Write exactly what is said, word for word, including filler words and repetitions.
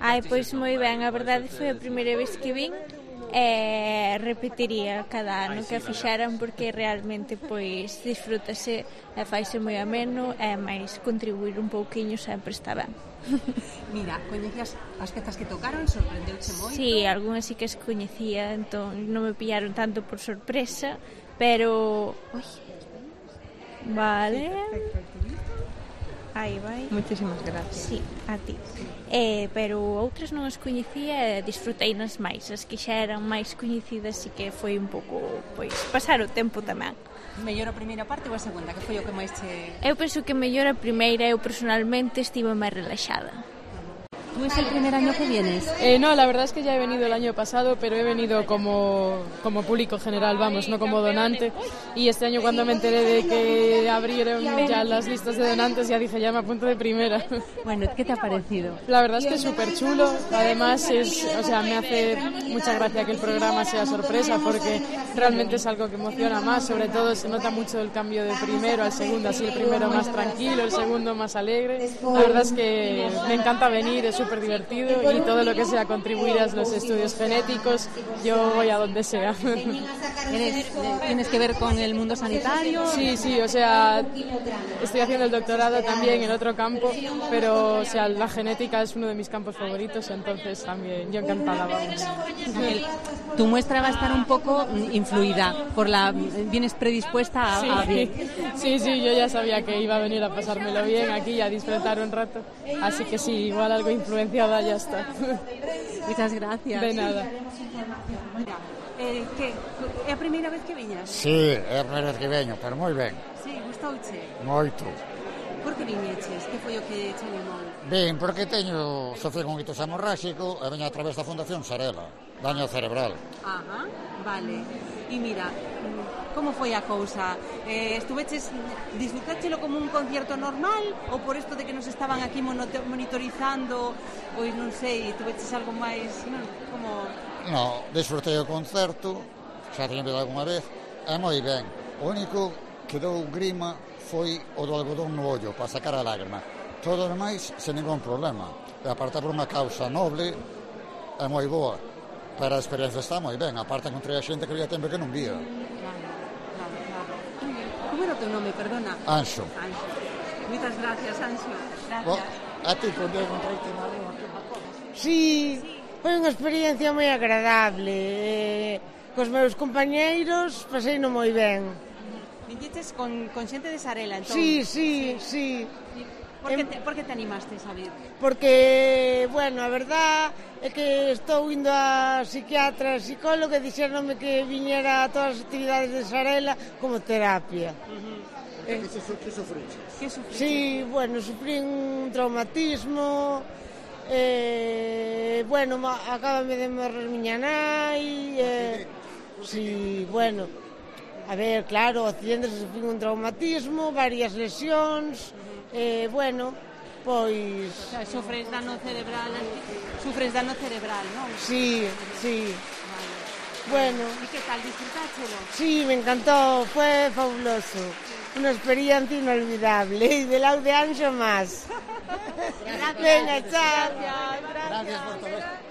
Ai, pois moi ben, a verdade foi a primeira vez que vin e repetiría cada ano que a fixeran porque realmente pois disfrútase e faise moi ameno e máis contribuir un pouquiño sempre está ben. Mira, coñecías as pezas que tocaron? Sorprendeuche moito? Sí, algunhas sí que as coñecía, entón non me pillaron tanto por sorpresa, pero... Ui. Vale... Aí vai. Muchísimas gracias. Sí, a ti. Eh, pero outras non as coñecía e disfruteinas máis. As que xa eran máis coñecidas e que foi un pouco, pois, pasar o tempo tamén. Mellor a primeira parte ou a segunda? Que foi o que máis che... Eu penso que mellor a primeira. Eu personalmente estive máis relaxada. ¿Tú es el primer año que vienes? Eh, no, la verdad es que ya he venido el año pasado, pero he venido como, como público general, vamos, no como donante. Y este año cuando me enteré de que abrieron ya las listas de donantes, ya dije, ya me apunto de primera. Bueno, ¿qué te ha parecido? La verdad es que es súper chulo. Además, es, o sea, me hace mucha gracia que el programa sea sorpresa, porque realmente es algo que emociona más. Sobre todo se nota mucho el cambio de primero al segundo, así el primero más tranquilo, el segundo más alegre. La verdad es que me encanta venir, es súper divertido y todo lo que sea contribuir a los estudios genéticos, yo voy a donde sea. ¿Eres, ¿Tienes que ver con el mundo sanitario? Sí, sí, o sea, estoy haciendo el doctorado también en otro campo, pero o sea, la genética es uno de mis campos favoritos, entonces también yo encantada, vamos. Tu muestra va a estar un poco influida por la... ¿Vienes predispuesta a, sí, a bien? Sí, sí, yo ya sabía que iba a venir a pasármelo bien aquí y a disfrutar un rato, así que sí, igual algo influenciada ya está. Muchas gracias. De nada. Eh, que, é a primeira vez que viñas? Sí, é a primeira vez que veño, pero moi ben. Sí, gustouche? Moito. Por que viñeches? Que foi o que che animou? Ben, porque teño sofrido un ictus hemorráxico e veño a través da Fundación Sarela, daño cerebral. Ajá, vale. E mira, como foi a cousa? Eh, estuveches, disfrutáchelo como un concierto normal ou por isto de que nos estaban aquí monitorizando, pois non sei, tuveches algo máis, non, como... No, disfrutei o concerto, xa teño vido algunha vez, é moi ben. O único que dou grima foi o do algodón no ollo, para sacar a lágrima. Todo o demais, sen ningún problema. E aparte por unha causa noble, é moi boa. Pero a experiencia está moi ben, aparte encontrei a xente que había tempo que non vía. Claro, claro, claro. Como era o teu nome, perdona? Anxo. Anxo. Moitas gracias, Anxo. Gracias. Oh, a ti, por Dios, encontraste na rúa. Sí, foi unha experiencia moi agradable. Eh, cos meus compañeiros paseino moi ben. Viñeches con, con xente de Sarela, entón? Sí, sí, sí. Por que, te, por que te animastes a vir? Porque, bueno, a verdad é que estou indo a psiquiatra, psicólogo, e dixéronme que viñera a todas as actividades de Sarela como terapia. Uh-huh. Eh, que sufriches? Que sufriches? Sí, bueno, sufrí un traumatismo, eh, bueno, acábame de morrer miña nai, eh, sí, bueno, a ver, claro, accidentes, sufrí un traumatismo, varias lesións, eh, bueno, pois... O sea, sufres dano cerebral, sufres dano cerebral, non? Sí, sí. Vale. Bueno. E que tal, disfrutáchelo? Sí, me encantó, fue fabuloso. Una experiencia inolvidable. Y del lado de Anxo más. Gracias. Venga, chao. Gracias. Gracias por todo esto.